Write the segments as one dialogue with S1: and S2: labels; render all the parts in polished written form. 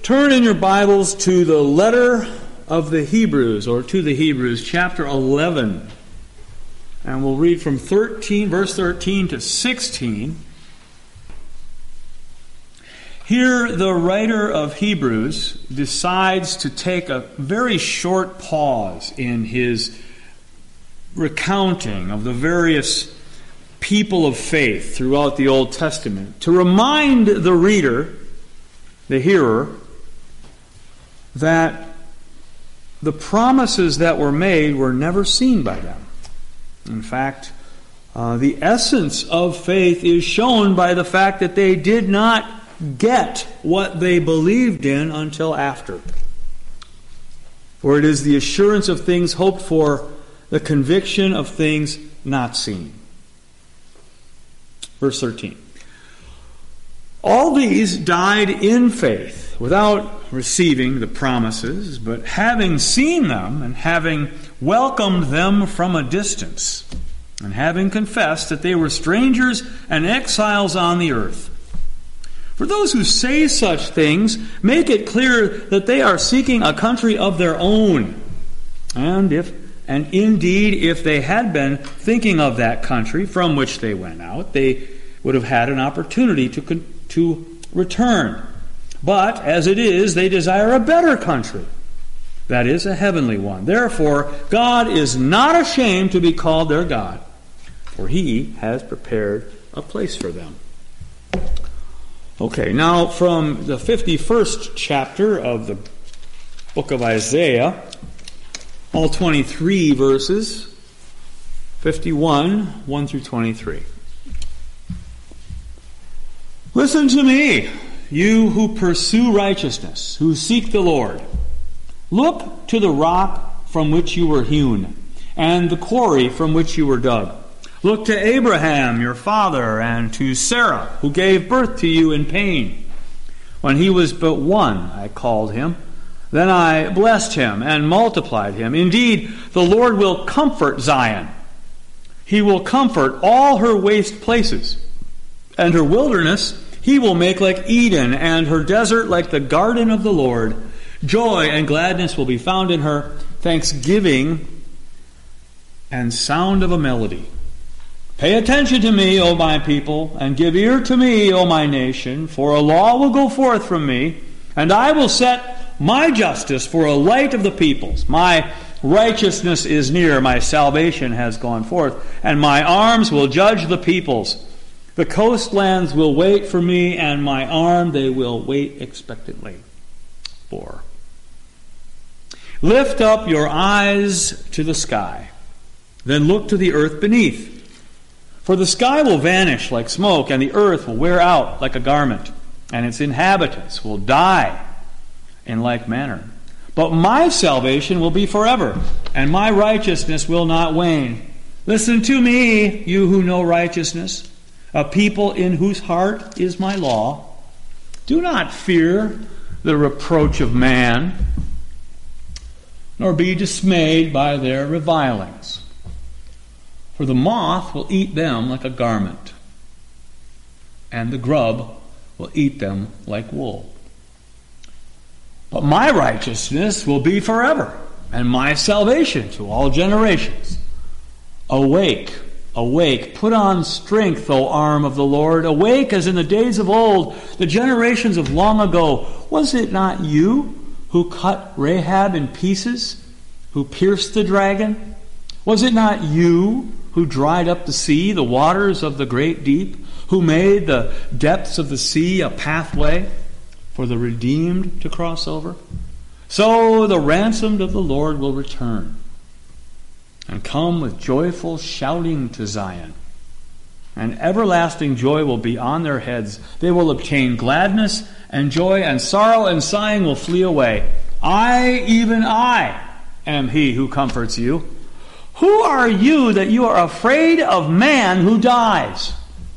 S1: Turn in your Bibles to the letter of the Hebrews, or to the Hebrews, chapter 11. And we'll read from verse 13 to 16. Here, the writer of Hebrews decides to take a very short pause in his recounting of the various people of faith throughout the Old Testament to remind the reader, the hearer, that the promises that were made were never seen by them. In fact, the essence of faith is shown by the fact that they did not get what they believed in until after. For it is the assurance of things hoped for, the conviction of things not seen. Verse 13. All these died in faith, without receiving the promises, but having seen them and having welcomed them from a distance, and having confessed that they were strangers and exiles on the earth. For those who say such things make it clear that they are seeking a country of their own. And indeed, if they had been thinking of that country from which they went out, they would have had an opportunity to return. But as it is, they desire a better country, that is, a heavenly one. Therefore, God is not ashamed to be called their God, for He has prepared a place for them. Okay, now from the 51st chapter of the book of Isaiah, all 23 verses, 51, 1 through 23. Listen to me, you who pursue righteousness, who seek the Lord. Look to the rock from which you were hewn, and the quarry from which you were dug. Look to Abraham, your father, and to Sarah, who gave birth to you in pain. When he was but one, I called him. Then I blessed him and multiplied him. Indeed, the Lord will comfort Zion. He will comfort all her waste places, and her wilderness He will make like Eden, and her desert like the garden of the Lord. Joy and gladness will be found in her, thanksgiving and sound of a melody. Pay attention to me, O my people, and give ear to me, O my nation, for a law will go forth from me, and I will set my justice for a light of the peoples. My righteousness is near, my salvation has gone forth, and my arms will judge the peoples. The coastlands will wait for me, and my arm they will wait expectantly for. Lift up your eyes to the sky, then look to the earth beneath. For the sky will vanish like smoke, and the earth will wear out like a garment, and its inhabitants will die in like manner. But my salvation will be forever, and my righteousness will not wane. Listen to me, you who know righteousness, a people in whose heart is my law. Do not fear the reproach of man, nor be dismayed by their revilings. For the moth will eat them like a garment, and the grub will eat them like wool. But my righteousness will be forever, and my salvation to all generations. Awake, awake, put on strength, O arm of the Lord. Awake as in the days of old, the generations of long ago. Was it not you who cut Rahab in pieces, who pierced the dragon? Was it not you who dried up the sea, the waters of the great deep, who made the depths of the sea a pathway for the redeemed to cross over? So the ransomed of the Lord will return and come with joyful shouting to Zion. And everlasting joy will be on their heads. They will obtain gladness and joy, and sorrow and sighing will flee away. I, even I, am he who comforts you. Who are you that you are afraid of man who dies,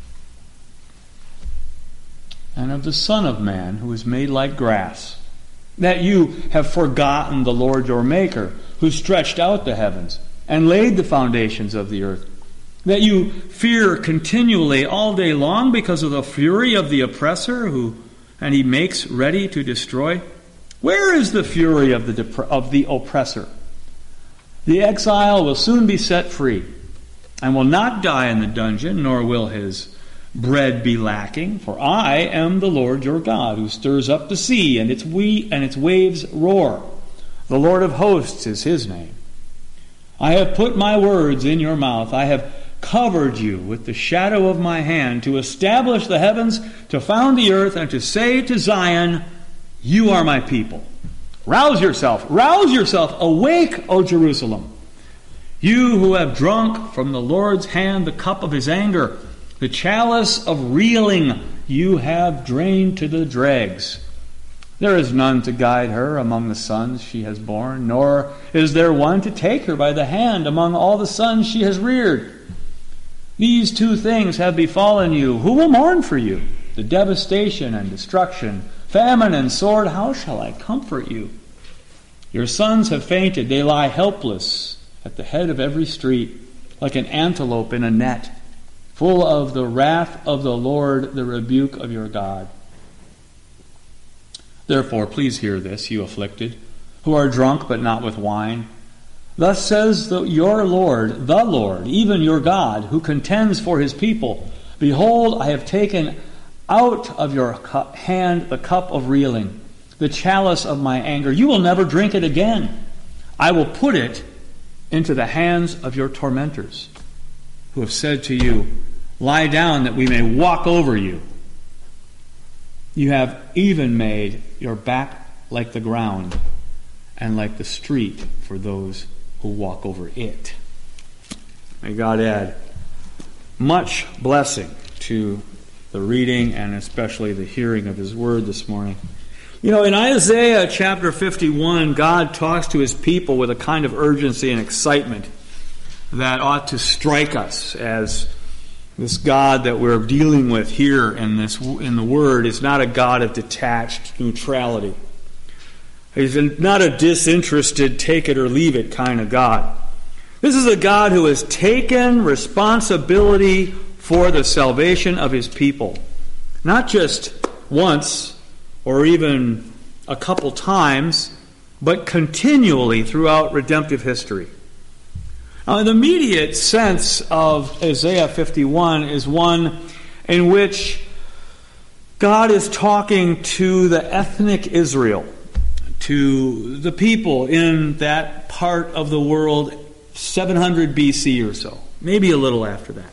S1: and of the Son of Man who is made like grass, that you have forgotten the Lord your Maker, who stretched out the heavens and laid the foundations of the earth, that you fear continually all day long because of the fury of the oppressor, and he makes ready to destroy? Where is the fury of the oppressor? The exile will soon be set free, and will not die in the dungeon, nor will his bread be lacking. For I am the Lord your God, who stirs up the sea, and its waves roar. The Lord of hosts is his name. I have put my words in your mouth. I have covered you with the shadow of my hand, to establish the heavens, to found the earth, and to say to Zion, you are my people. Rouse yourself, awake, O Jerusalem. You who have drunk from the Lord's hand the cup of his anger, the chalice of reeling you have drained to the dregs. There is none to guide her among the sons she has borne, nor is there one to take her by the hand among all the sons she has reared. These two things have befallen you. Who will mourn for you? The devastation and destruction, famine and sword. How shall I comfort you? Your sons have fainted. They lie helpless at the head of every street, like an antelope in a net, full of the wrath of the Lord, the rebuke of your God. Therefore, please hear this, you afflicted, who are drunk but not with wine. Thus says your Lord, the Lord, even your God, who contends for his people. Behold, I have taken out of your hand the cup of reeling, the chalice of my anger. You will never drink it again. I will put it into the hands of your tormentors, who have said to you, lie down that we may walk over you. You have even made your back like the ground, and like the street for those who walk over it. May God add much blessing to the reading and especially the hearing of his word this morning. You know, in Isaiah chapter 51, God talks to his people with a kind of urgency and excitement that ought to strike us, as this God that we're dealing with here in the Word is not a God of detached neutrality. He's not a disinterested, take it or leave it kind of God. This is a God who has taken responsibility for the salvation of his people. Not just once or even a couple times, but continually throughout redemptive history. Now, the immediate sense of Isaiah 51 is one in which God is talking to the ethnic Israel, to the people in that part of the world 700 BC or so, maybe a little after that.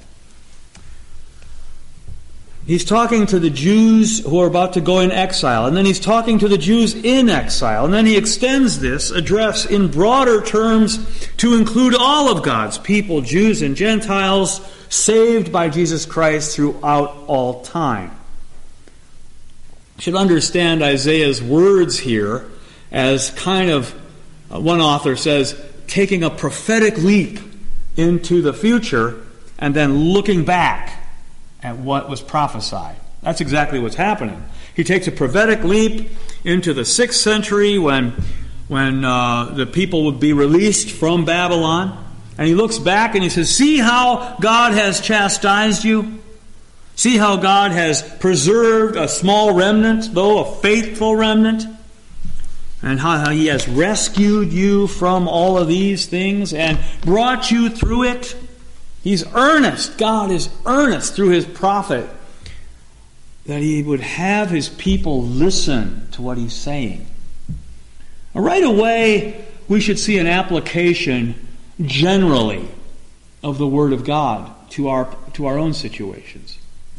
S1: He's talking to the Jews who are about to go in exile, and then he's talking to the Jews in exile, and then he extends this address in broader terms to include all of God's people, Jews and Gentiles, saved by Jesus Christ throughout all time. You should understand Isaiah's words here as kind of, one author says, taking a prophetic leap into the future and then looking back at what was prophesied. That's exactly what's happening. He takes a prophetic leap into the 6th century when the people would be released from Babylon. And he looks back and he says, see how God has chastised you? See how God has preserved a small remnant, though a faithful remnant? And how he has rescued you from all of these things and brought you through it? He's earnest. God is earnest through his prophet that he would have his people listen to what he's saying. Now, right away, we should see an application generally of the Word of God to our own situations.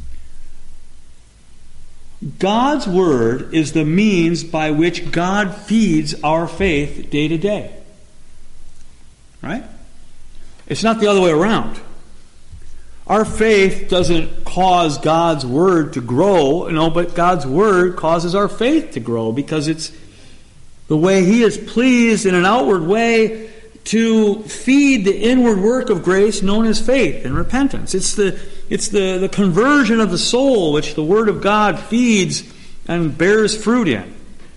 S1: God's Word is the means by which God feeds our faith day to day. Right? It's not the other way around. Our faith doesn't cause God's Word to grow, but God's Word causes our faith to grow because it's the way he is pleased in an outward way to feed the inward work of grace known as faith and repentance. It's the conversion of the soul which the Word of God feeds and bears fruit in.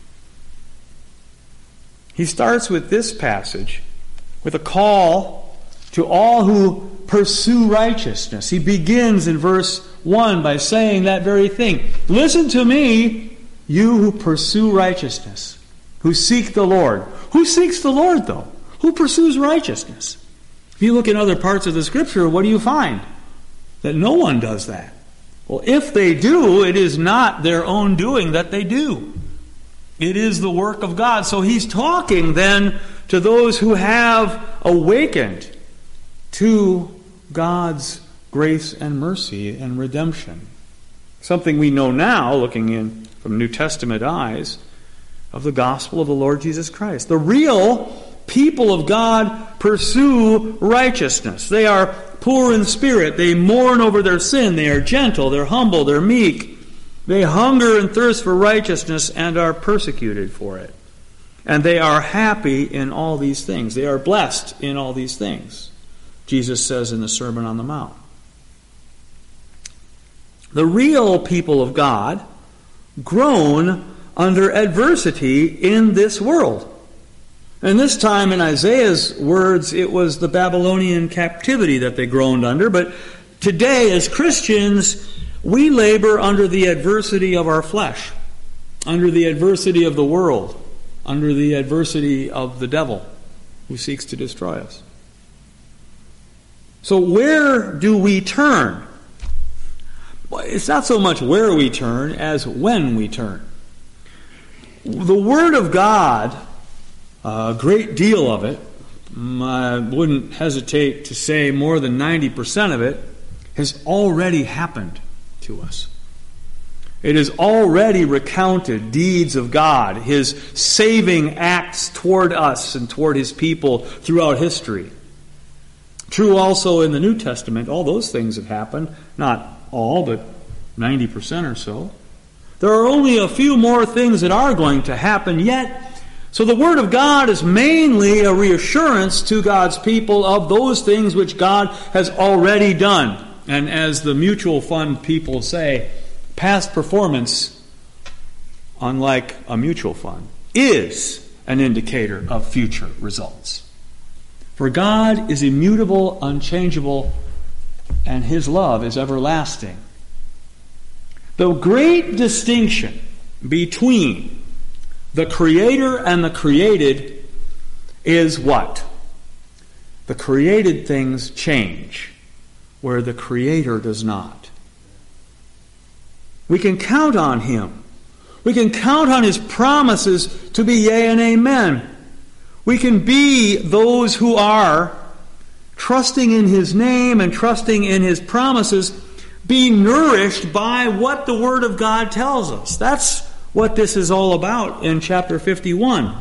S1: He starts with this passage with a call to all who pursue righteousness. He begins in verse 1 by saying that very thing. Listen to me, you who pursue righteousness. who seek the Lord. Who seeks the Lord, though? Who pursues righteousness? If you look in other parts of the Scripture, what do you find? That no one does that. Well, if they do, it is not their own doing that they do. It is the work of God. So he's talking then to those who have awakened to God's grace and mercy and redemption. Something we know now, looking in from New Testament eyes, of the gospel of the Lord Jesus Christ. The real people of God pursue righteousness. They are poor in spirit. They mourn over their sin. They are gentle. They're humble. They're meek. They hunger and thirst for righteousness and are persecuted for it. And they are happy in all these things. They are blessed in all these things, Jesus says in the Sermon on the Mount. The real people of God groan under adversity in this world. And this time, in Isaiah's words, it was the Babylonian captivity that they groaned under. But today, as Christians, we labor under the adversity of our flesh, under the adversity of the world, under the adversity of the devil who seeks to destroy us. So where do we turn? Well, it's not so much where we turn as when we turn. The Word of God, a great deal of it, I wouldn't hesitate to say more than 90% of it, has already happened to us. It has already recounted deeds of God, His saving acts toward us and toward His people throughout history. True also in the New Testament, all those things have happened. Not all, but 90% or so. There are only a few more things that are going to happen yet. So the Word of God is mainly a reassurance to God's people of those things which God has already done. And as the mutual fund people say, past performance, unlike a mutual fund, is an indicator of future results. For God is immutable, unchangeable, and His love is everlasting. The great distinction between the Creator and the created is what? The created things change, where the Creator does not. We can count on Him. We can count on His promises to be yea and amen. We can be those who are trusting in His name and trusting in His promises, being nourished by what the Word of God tells us. That's what this is all about in chapter 51.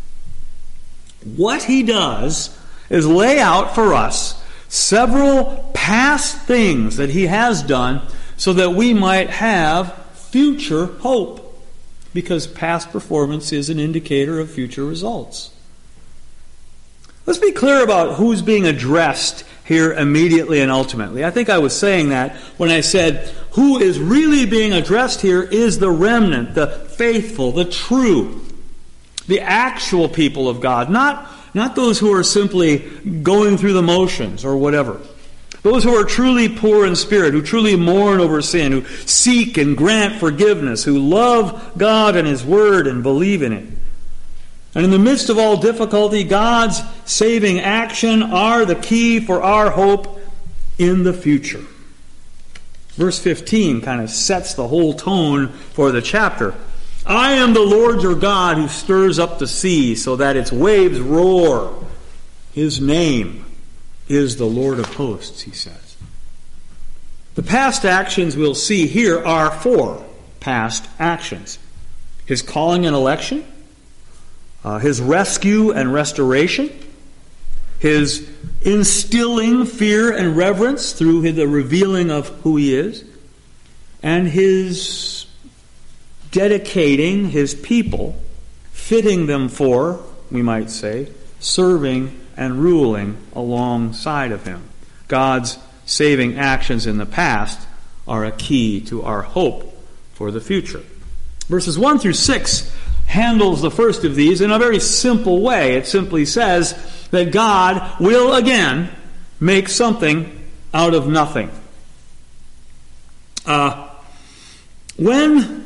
S1: What he does is lay out for us several past things that he has done so that we might have future hope, because past performance is an indicator of future results. Let's be clear about who's being addressed here immediately and ultimately. I think I was saying that when I said who is really being addressed here is the remnant, the faithful, the true, the actual people of God, not those who are simply going through the motions or whatever. Those who are truly poor in spirit, who truly mourn over sin, who seek and grant forgiveness, who love God and His Word and believe in it. And in the midst of all difficulty, God's saving action are the key for our hope in the future. Verse 15 kind of sets the whole tone for the chapter. I am the Lord your God who stirs up the sea so that its waves roar. His name is the Lord of hosts, he says. The past actions we'll see here are 4 past actions. His calling and election, His rescue and restoration, His instilling fear and reverence through the revealing of who He is, and His dedicating His people, fitting them for, we might say, serving and ruling alongside of Him. God's saving actions in the past are a key to our hope for the future. Verses 1 through 6 handles the first of these in a very simple way. It simply says that God will again make something out of nothing. When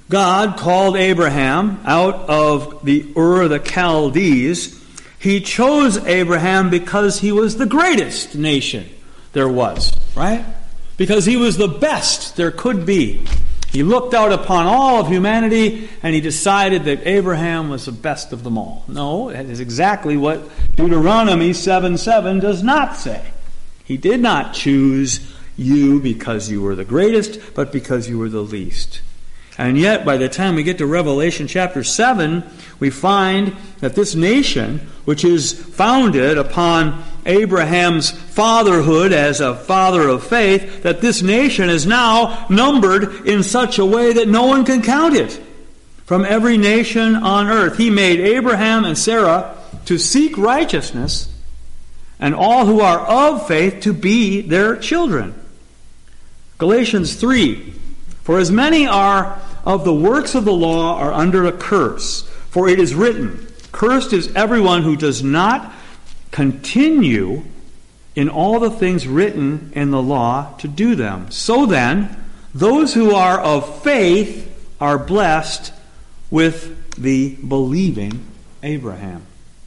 S1: God called Abraham out of the Ur of the Chaldees. He chose Abraham because he was the greatest nation there was, right? Because he was the best there could be. He looked out upon all of humanity and he decided that Abraham was the best of them all. No, that is exactly what Deuteronomy 7:7 does not say. He did not choose you because you were the greatest, but because you were the least. And yet, by the time we get to Revelation chapter 7, we find that this nation, which is founded upon Abraham's fatherhood as a father of faith, that this nation is now numbered in such a way that no one can count it. From every nation on earth, he made Abraham and Sarah to seek righteousness, and all who are of faith to be their children. Galatians 3, for as many are of the works of the law are under a curse. For it is written, cursed is everyone who does not continue in all the things written in the law to do them. So then, those who are of faith are blessed with the believing Abraham.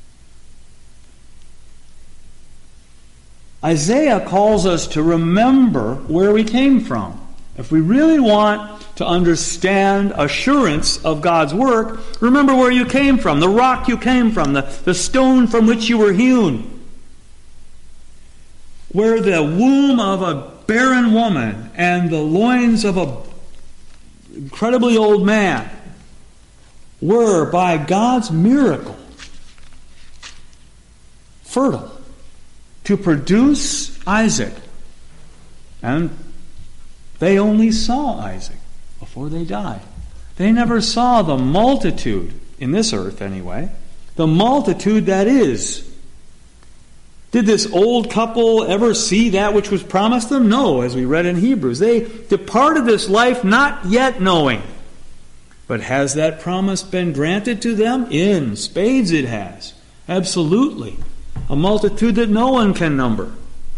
S1: Isaiah calls us to remember where we came from. If we really want to understand assurance of God's work, remember where you came from, the rock you came from, the stone from which you were hewn. Where the womb of a barren woman and the loins of an incredibly old man were, by God's miracle, fertile to produce Isaac. And they only saw Isaac before they died. They never saw the multitude, in this earth anyway, the multitude that is. Did this old couple ever see that which was promised them? No, as we read in Hebrews. They departed this life not yet knowing. But has that promise been granted to them? In spades it has. Absolutely. A multitude that no one can number.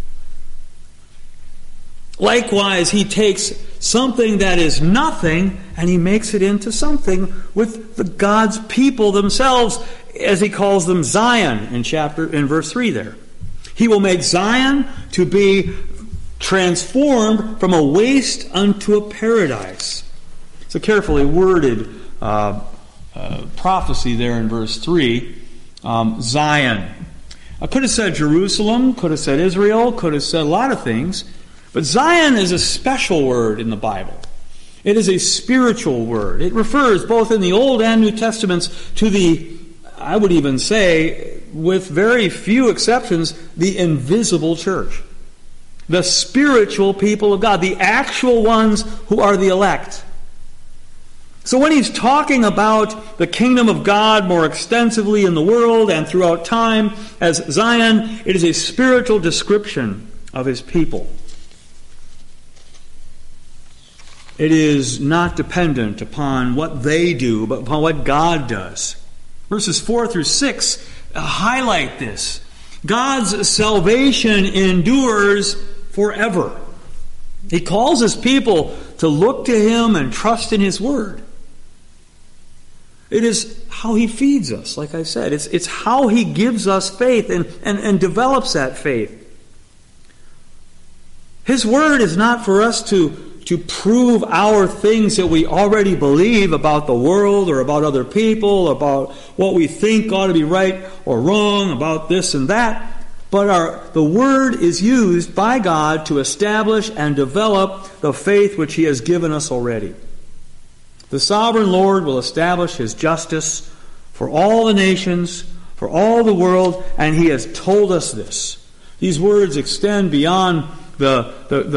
S1: Likewise, he takes something that is nothing and he makes it into something with the God's people themselves, as he calls them Zion in verse 3 there. He will make Zion to be transformed from a waste unto a paradise. It's a carefully worded prophecy there in verse 3. Zion. I could have said Jerusalem, could have said Israel, could have said a lot of things. But Zion is a special word in the Bible. It is a spiritual word. It refers both in the Old and New Testaments to the, I would even say, with very few exceptions, the invisible church. The spiritual people of God, the actual ones who are the elect. So when he's talking about the kingdom of God more extensively in the world and throughout time as Zion, it is a spiritual description of his people. It is not dependent upon what they do, but upon what God does. Verses 4 through 6 highlight this. God's salvation endures forever. He calls his people to look to him and trust in his word. It is how he feeds us, like I said. It's how he gives us faith and develops that faith. His word is not for us to prove our things that we already believe about the world or about other people, about what we think ought to be right or wrong, about this and that. But the Word is used by God to establish and develop the faith which He has given us already. The sovereign Lord will establish His justice for all the nations, for all the world, and He has told us this. These words extend beyond the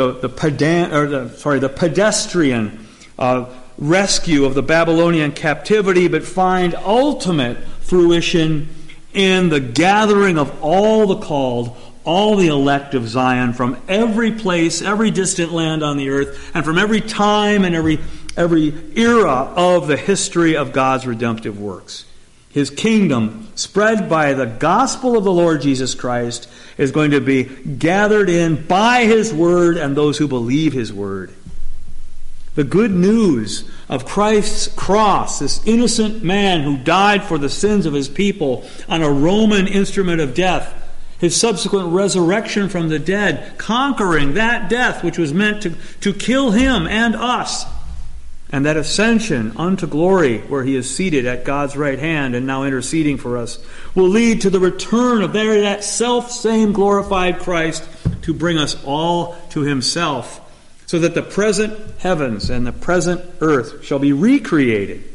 S1: pedestrian rescue of the Babylonian captivity, but find ultimate fruition in the gathering of all the called, all the elect of Zion from every place, every distant land on the earth, and from every time and every era of the history of God's redemptive works. His kingdom, spread by the gospel of the Lord Jesus Christ, is going to be gathered in by His word and those who believe His word. The good news of Christ's cross, this innocent man who died for the sins of his people on a Roman instrument of death, his subsequent resurrection from the dead, conquering that death which was meant to kill him and us, and that ascension unto glory where he is seated at God's right hand and now interceding for us, will lead to the return of that self-same glorified Christ to bring us all to himself, so that the present heavens and the present earth shall be recreated.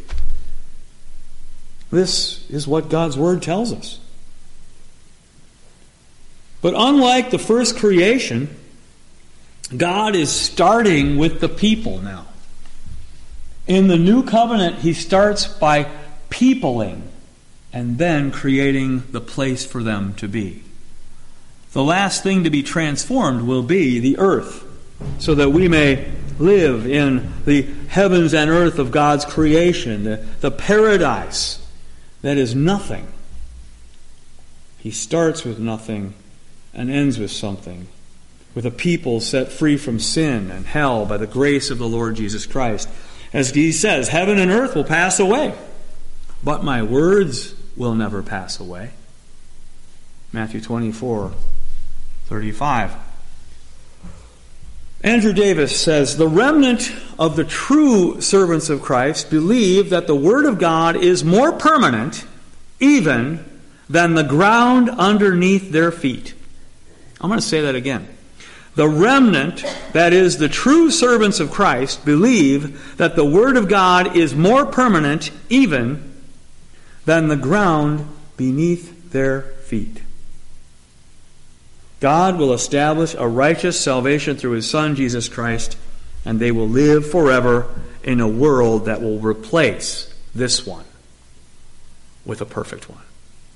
S1: This is what God's Word tells us. But unlike the first creation, God is starting with the people now. In the new covenant, he starts by peopling and then creating the place for them to be. The last thing to be transformed will be the earth, so that we may live in the heavens and earth of God's creation, the paradise that is nothing. He starts with nothing and ends with something, with a people set free from sin and hell by the grace of the Lord Jesus Christ. As he says, heaven and earth will pass away, but my words will never pass away. Matthew 24:35. Andrew Davis says, the remnant of the true servants of Christ believe that the Word of God is more permanent even than the ground underneath their feet. I'm going to say that again. The remnant, that is, the true servants of Christ, believe that the Word of God is more permanent even than the ground beneath their feet. God will establish a righteous salvation through His Son, Jesus Christ, and they will live forever in a world that will replace this one with a perfect one.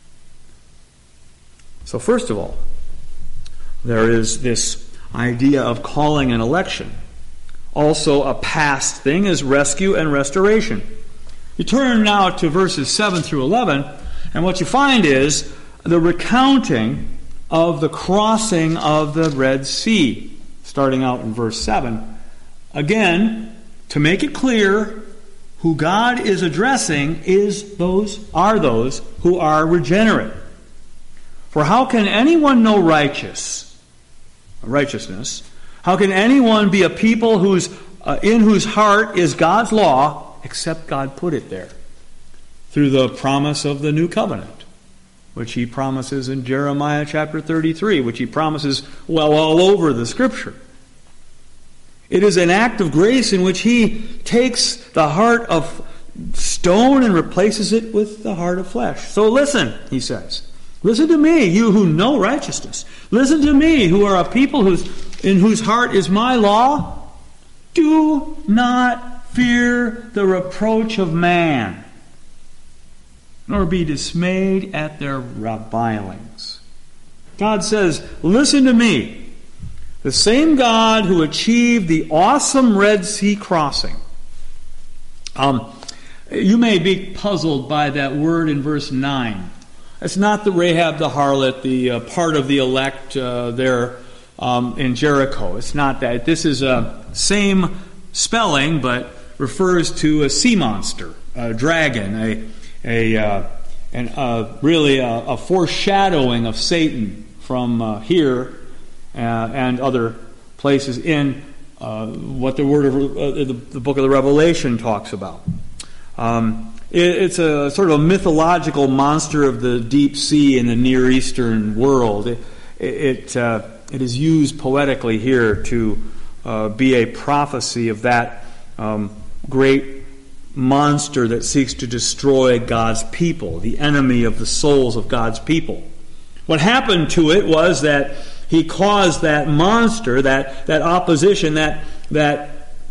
S1: So first of all, there is this idea of calling and election. Also a past thing is rescue and restoration. You turn now to verses 7 through 11, and what you find is the recounting of the crossing of the Red Sea, starting out in verse 7. Again, to make it clear, who God is addressing are those who are regenerate. For how can anyone know righteousness? How can anyone be a people in whose heart is God's law, except God put it there through the promise of the new covenant, which He promises in Jeremiah chapter 33, which He promises all over the Scripture. It is an act of grace in which He takes the heart of stone and replaces it with the heart of flesh. So listen, He says. Listen to me, you who know righteousness. Listen to me, who are a people in whose heart is my law. Do not fear the reproach of man, nor be dismayed at their revilings. God says, listen to me. The same God who achieved the awesome Red Sea crossing. You may be puzzled by that word in verse 9. It's not the Rahab the harlot, the part of the elect there in Jericho. It's not that. This is a same spelling, but refers to a sea monster, a dragon, really a foreshadowing of Satan from here and other places in what the word of the book of the Revelation talks about. It's a sort of a mythological monster of the deep sea in the Near Eastern world. It is used poetically here to be a prophecy of that great monster that seeks to destroy God's people, the enemy of the souls of God's people. What happened to it was that he caused that monster, that opposition, that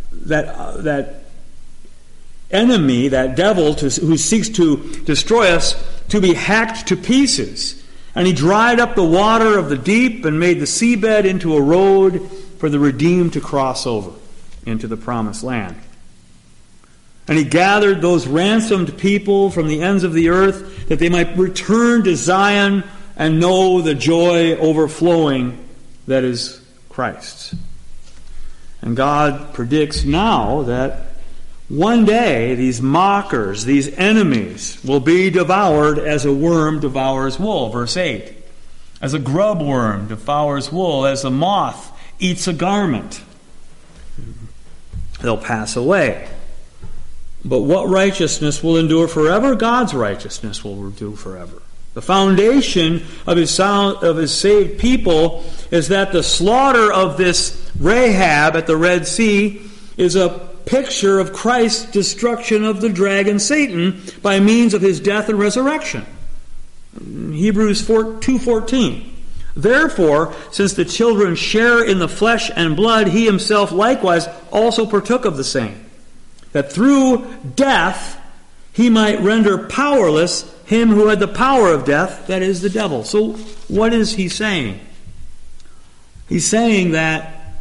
S1: enemy, that devil who seeks to destroy us, to be hacked to pieces. And he dried up the water of the deep and made the seabed into a road for the redeemed to cross over into the promised land. And he gathered those ransomed people from the ends of the earth that they might return to Zion and know the joy overflowing that is Christ's. And God predicts now that one day these mockers, these enemies, will be devoured as a worm devours wool. Verse 8. As a grub worm devours wool, as a moth eats a garment. They'll pass away. But what righteousness will endure forever? God's righteousness will endure forever. The foundation of his saved people is that the slaughter of this Rahab at the Red Sea is a picture of Christ's destruction of the dragon Satan by means of his death and resurrection. Hebrews 2:14. Therefore, since the children share in the flesh and blood, he himself likewise also partook of the same, that through death he might render powerless him who had the power of death, that is the devil. So what is he saying? He's saying that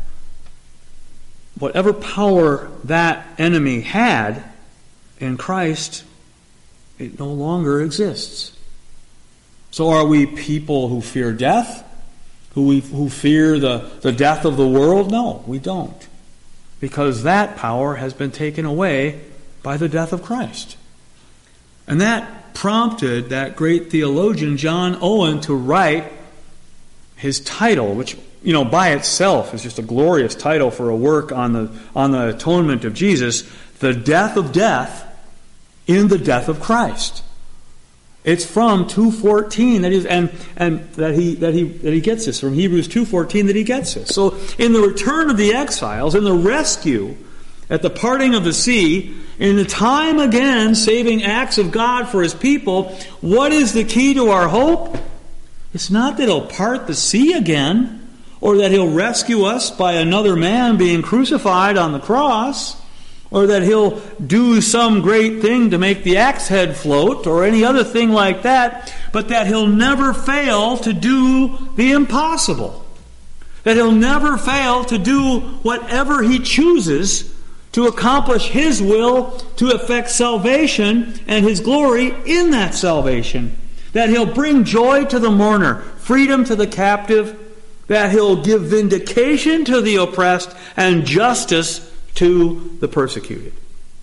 S1: whatever power that enemy had in Christ, it no longer exists. So are we people who fear death? Who fear the death of the world? No, we don't. Because that power has been taken away by the death of Christ. And that prompted that great theologian John Owen to write his title, which, by itself is just a glorious title for a work on the atonement of Jesus, The Death of Death in the Death of Christ. It's from 2:14 that he gets this, from Hebrews 2:14 that he gets this. So in the return of the exiles, in the rescue at the parting of the sea, in the time again saving acts of God for his people, what is the key to our hope? It's not that he'll part the sea again, or that he'll rescue us by another man being crucified on the cross, or that he'll do some great thing to make the axe head float, or any other thing like that, but that he'll never fail to do the impossible. That he'll never fail to do whatever he chooses to accomplish his will to effect salvation and his glory in that salvation. That he'll bring joy to the mourner, freedom to the captive, that he'll give vindication to the oppressed and justice to the persecuted.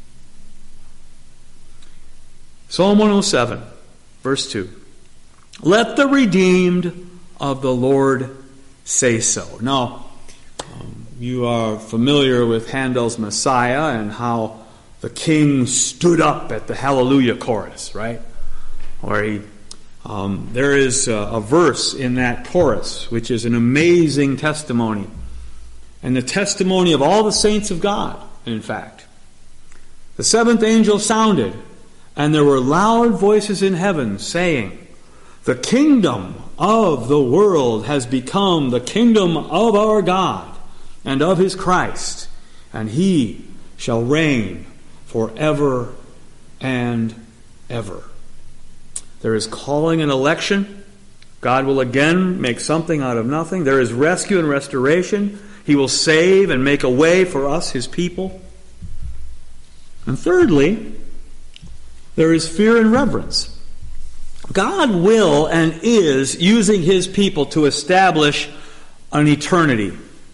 S1: Psalm 107, verse 2. Let the redeemed of the Lord say so. Now, you are familiar with Handel's Messiah and how the king stood up at the Hallelujah chorus, right? Where there is a verse in that chorus which is an amazing testimony. And the testimony of all the saints of God, in fact. The seventh angel sounded, and there were loud voices in heaven saying, the kingdom of the world has become the kingdom of our God and of his Christ, and he shall reign forever and ever. There is calling and election. God will again make something out of nothing. There is rescue and restoration. He will save and make a way for us, his people. And thirdly, there is fear and reverence. God will and is using his people to establish an eternity.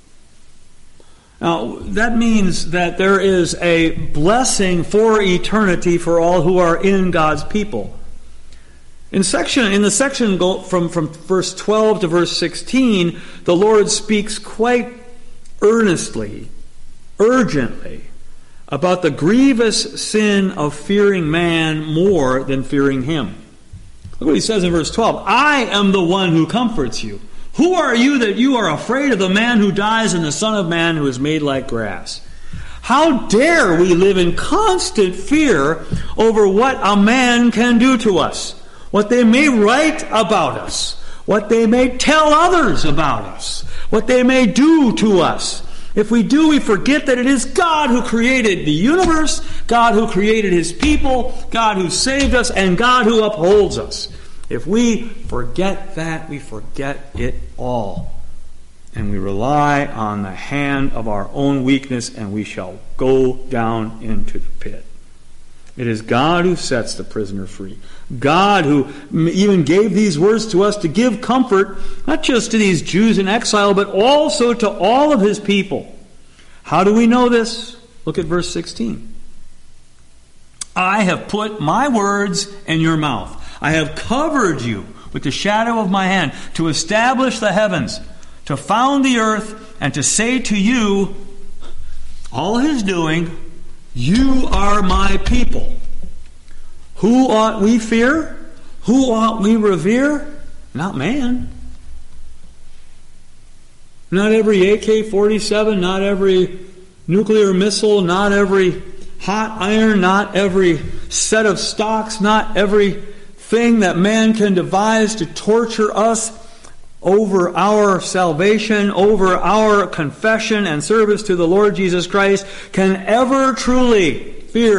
S1: Now, that means that there is a blessing for eternity for all who are in God's people. In the section from verse 12 to verse 16, the Lord speaks quite earnestly, urgently, about the grievous sin of fearing man more than fearing him. Look what he says in verse 12. I am the one who comforts you. Who are you that you are afraid of the man who dies and the Son of Man who is made like grass? How dare we live in constant fear over what a man can do to us, what they may write about us, what they may tell others about us, what they may do to us. If we do, we forget that it is God who created the universe, God who created his people, God who saved us, and God who upholds us. If we forget that, we forget it all. And we rely on the hand of our own weakness, and we shall go down into the pit. It is God who sets the prisoner free. God who even gave these words to us to give comfort, not just to these Jews in exile, but also to all of his people. How do we know this? Look at verse 16. I have put my words in your mouth. I have covered you with the shadow of my hand to establish the heavens, to found the earth, and to say to you, all his doing, you are my people. Who ought we fear? Who ought we revere? Not man. Not every AK-47, not every nuclear missile, not every hot iron, not every set of stocks, not everything that man can devise to torture us over our salvation, over our confession and service to the Lord Jesus Christ can ever truly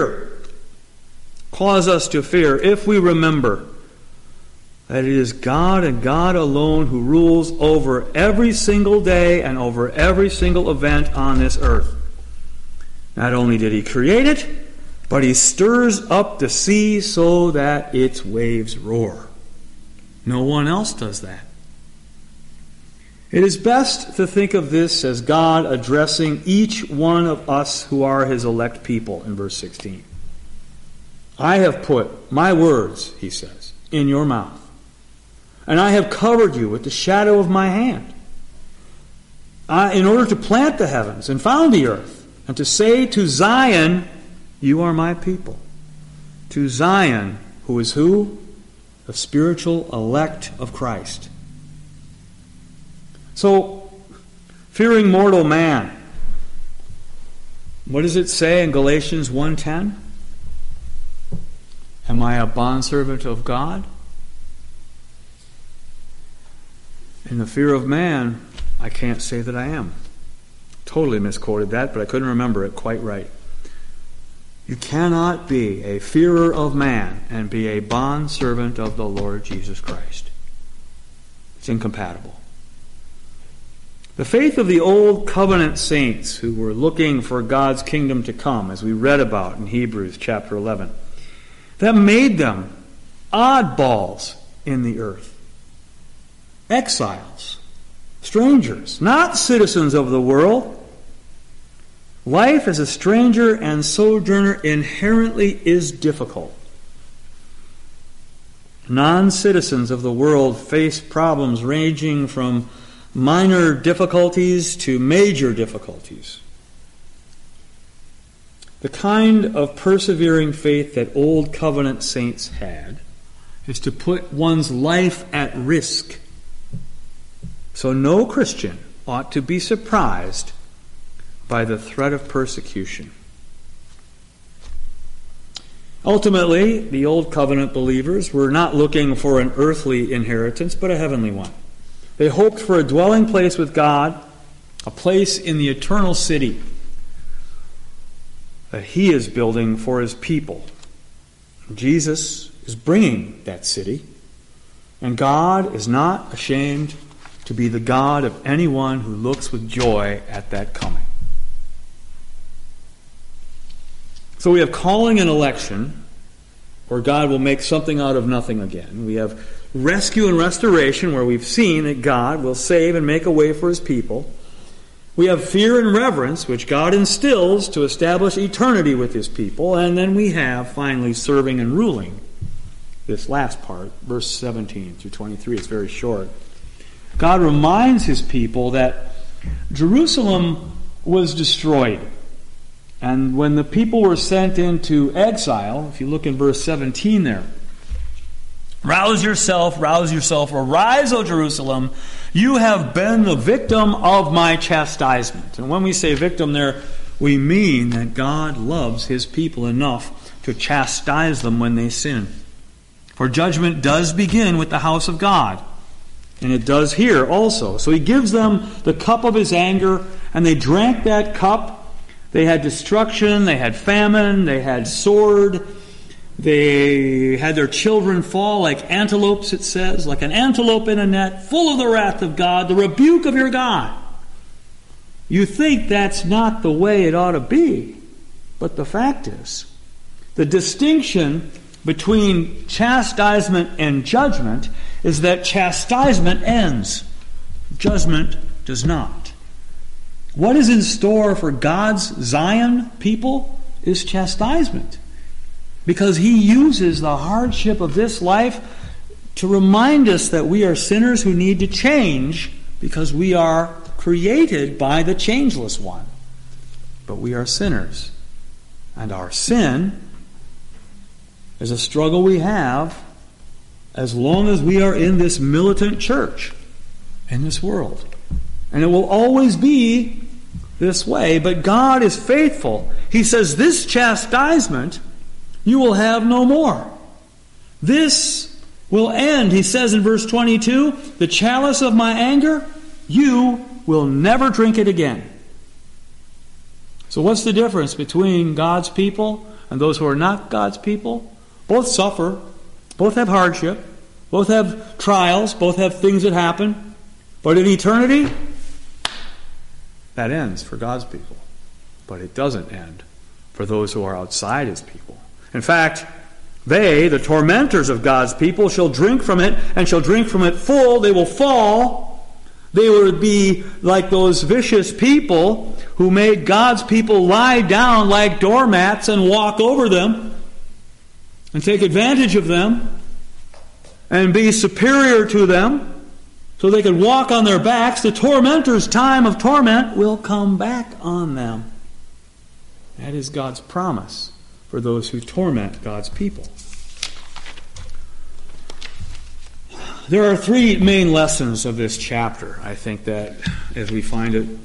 S1: cause us to fear, if we remember that it is God and God alone who rules over every single day and over every single event on this earth. Not only did he create it, but he stirs up the sea so that its waves roar. No one else does that. It is best to think of this as God addressing each one of us who are his elect people in verse 16. I have put my words, he says, in your mouth, and I have covered you with the shadow of my hand, in order to plant the heavens and found the earth, and to say to Zion, you are my people. To Zion, who is who? The spiritual elect of Christ. So, fearing mortal man. What does it say in Galatians 1:10? Am I a bondservant of God? In the fear of man, I can't say that I am. Totally misquoted that, but I couldn't remember it quite right. You cannot be a fearer of man and be a bondservant of the Lord Jesus Christ. It's incompatible. The faith of the old covenant saints who were looking for God's kingdom to come, as we read about in Hebrews chapter 11, that made them oddballs in the earth. Exiles. Strangers, not citizens of the world. Life as a stranger and sojourner inherently is difficult. Non-citizens of the world face problems ranging from minor difficulties to major difficulties. The kind of persevering faith that old covenant saints had is to put one's life at risk. So no Christian ought to be surprised by the threat of persecution. Ultimately, the Old Covenant believers were not looking for an earthly inheritance, but a heavenly one. They hoped for a dwelling place with God, a place in the eternal city that he is building for his people. Jesus is bringing that city, and God is not ashamed to be the God of anyone who looks with joy at that coming. So we have calling and election, where God will make something out of nothing again. We have rescue and restoration, where we've seen that God will save and make a way for his people. We have fear and reverence, which God instills to establish eternity with his people. And then we have, finally, serving and ruling. This last part, verse 17 through 23, it's very short. God reminds his people that Jerusalem was destroyed. And when the people were sent into exile, if you look in verse 17 there, rouse yourself, arise, O Jerusalem, you have been the victim of my chastisement. And when we say victim there, we mean that God loves his people enough to chastise them when they sin. For judgment does begin with the house of God. And it does here also. So he gives them the cup of his anger, and they drank that cup. They had destruction, they had famine, they had sword. They had their children fall like antelopes, it says, like an antelope in a net, full of the wrath of God, the rebuke of your God. You think that's not the way it ought to be. But the fact is, the distinction between chastisement and judgment is that chastisement ends. Judgment does not. What is in store for God's Zion people is chastisement. Because He uses the hardship of this life to remind us that we are sinners who need to change, because we are created by the changeless one. But we are sinners. And our sin is a struggle we have as long as we are in this militant church, in this world. And it will always be this way. But God is faithful. He says, this chastisement you will have no more. This will end. He says in verse 22, the chalice of my anger, you will never drink it again. So what's the difference between God's people and those who are not God's people? Both suffer. Both have hardship. Both have trials. Both have things that happen. But in eternity, that ends for God's people. But it doesn't end for those who are outside His people. In fact, they, the tormentors of God's people, shall drink from it, and shall drink from it full. They will fall. They will be like those vicious people who made God's people lie down like doormats and walk over them and take advantage of them and be superior to them so they could walk on their backs. The tormentors' time of torment will come back on them. That is God's promise for those who torment God's people. There are three main lessons of this chapter, I think, that as we find it.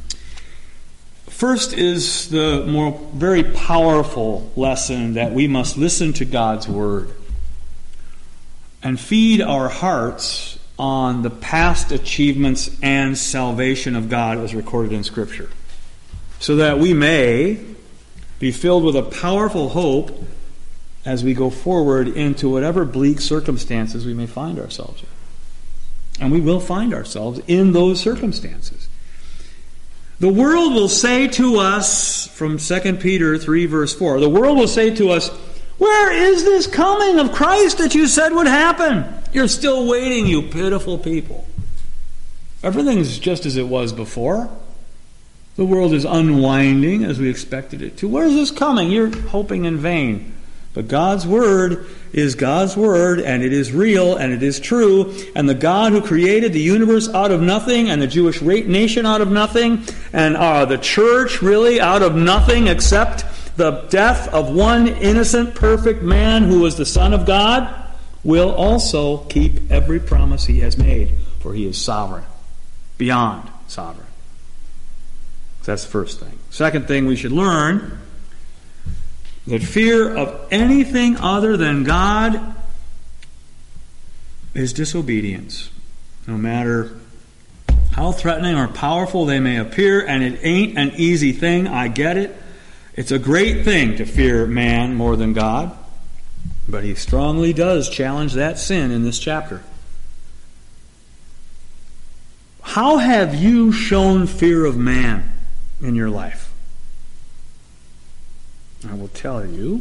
S1: First is the very powerful lesson that we must listen to God's Word and feed our hearts on the past achievements and salvation of God as recorded in Scripture, so that we may be filled with a powerful hope as we go forward into whatever bleak circumstances we may find ourselves in. And we will find ourselves in those circumstances. The world will say to us, from 2 Peter 3 verse 4, the world will say to us, where is this coming of Christ that you said would happen? You're still waiting, you pitiful people. Everything's just as it was before. The world is unwinding as we expected it to. Where's this coming? You're hoping in vain. But God's Word is God's Word, and it is real, and it is true. And the God who created the universe out of nothing, and the Jewish nation out of nothing, and the church really out of nothing except the death of one innocent, perfect man who was the Son of God, will also keep every promise He has made, for He is sovereign, beyond sovereign. That's the first thing. Second thing we should learn, that fear of anything other than God is disobedience. No matter how threatening or powerful they may appear, and it ain't an easy thing, I get it. It's a great thing to fear man more than God, but He strongly does challenge that sin in this chapter. How have you shown fear of man in your life? I will tell you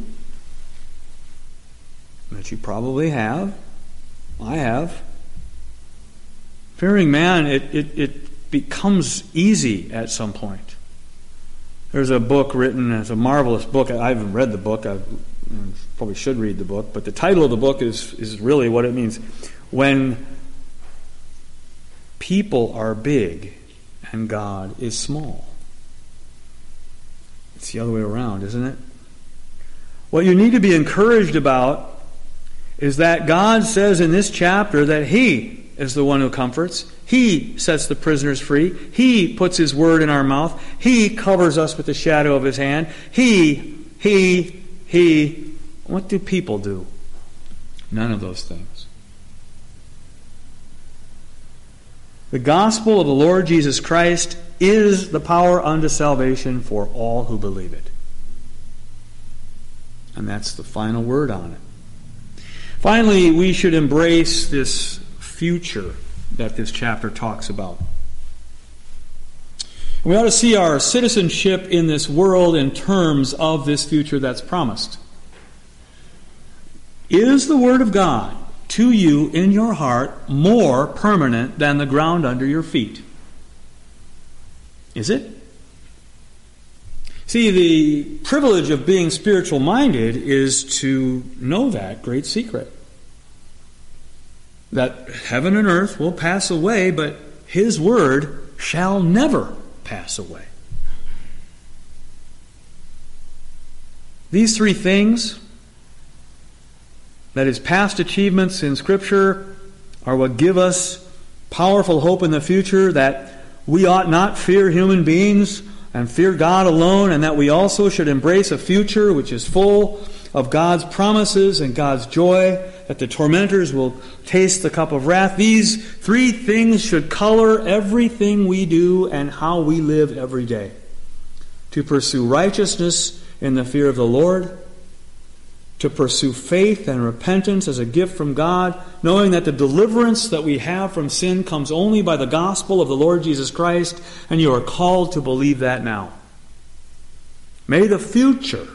S1: that you probably have. I have. Fearing man, it becomes easy at some point. There's a book written, it's a marvelous book. I haven't read the book. I probably should read the book. But the title of the book is really what it means. When people are big and God is small. It's the other way around, isn't it? What you need to be encouraged about is that God says in this chapter that He is the one who comforts. He sets the prisoners free. He puts His word in our mouth. He covers us with the shadow of His hand. He. What do people do? None of those things. The gospel of the Lord Jesus Christ is the power unto salvation for all who believe it. And that's the final word on it. Finally, we should embrace this future that this chapter talks about. We ought to see our citizenship in this world in terms of this future that's promised. Is the Word of God to you in your heart more permanent than the ground under your feet? Is it? See, the privilege of being spiritual-minded is to know that great secret. That heaven and earth will pass away, but His word shall never pass away. These three things, that is, past achievements in Scripture, are what give us powerful hope in the future, that we ought not fear human beings and fear God alone, and that we also should embrace a future which is full of God's promises and God's joy, that the tormentors will taste the cup of wrath. These three things should color everything we do and how we live every day. To pursue righteousness in the fear of the Lord, to pursue faith and repentance as a gift from God, knowing that the deliverance that we have from sin comes only by the gospel of the Lord Jesus Christ, and you are called to believe that now. May the future,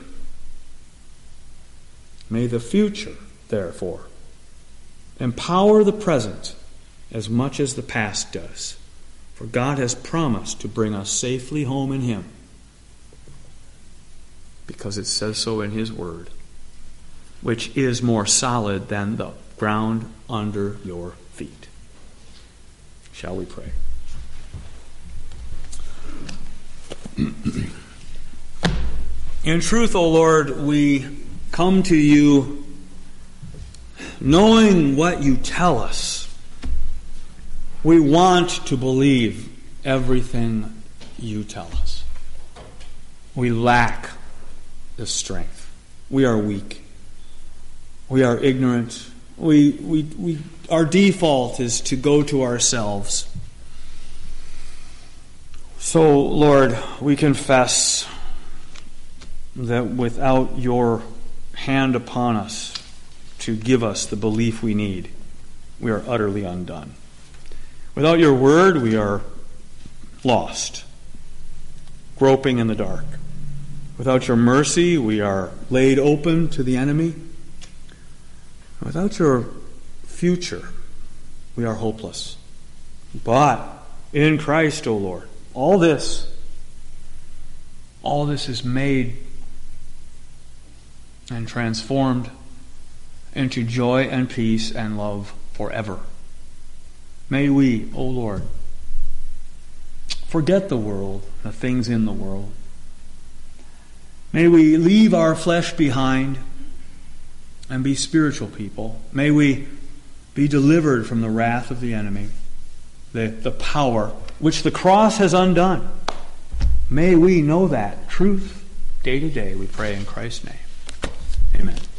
S1: therefore, empower the present as much as the past does, for God has promised to bring us safely home in Him, because it says so in His Word, which is more solid than the ground under your feet. Shall we pray? In truth, O Lord, we come to you knowing what you tell us. We want to believe everything you tell us. We lack the strength. We are weak. We are ignorant. Our default is to go to ourselves. So, Lord, we confess that without your hand upon us to give us the belief we need, we are utterly undone. Without your word, we are lost, groping in the dark. Without your mercy, we are laid open to the enemy. Without your future, we are hopeless. But in Christ, O Lord, all this is made and transformed into joy and peace and love forever. May we, O Lord, forget the world, the things in the world. May we leave our flesh behind and be spiritual people. May we be delivered from the wrath of the enemy, the power which the cross has undone. May we know that truth day to day, we pray in Christ's name. Amen.